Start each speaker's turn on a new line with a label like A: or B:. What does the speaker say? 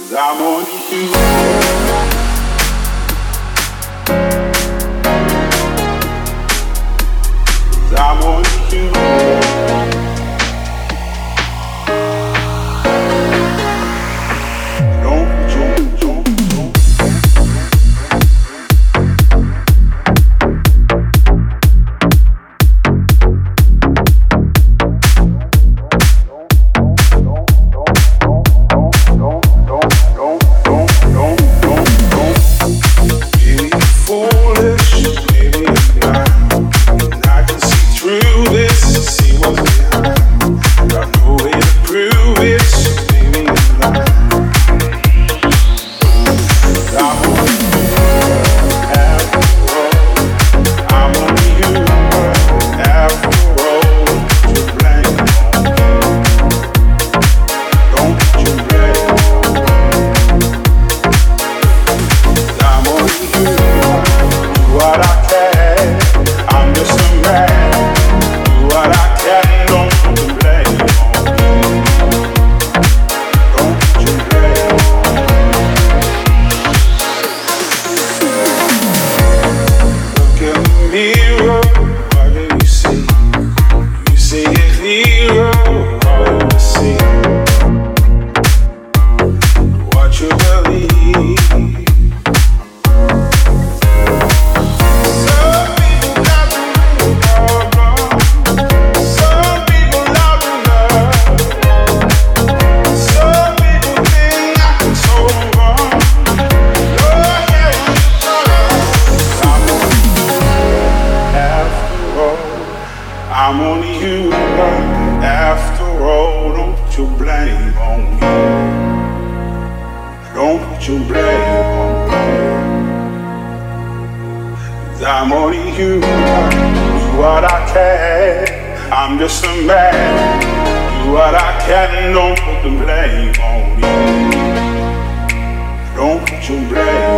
A: I'm only human. I'm only human. I'm only human after all. Don't you blame on me. Don't you blame on me. 'Cause I'm only human. Do what I can. I'm just a man. Do what I can. Don't put the blame on me. Don't you blame.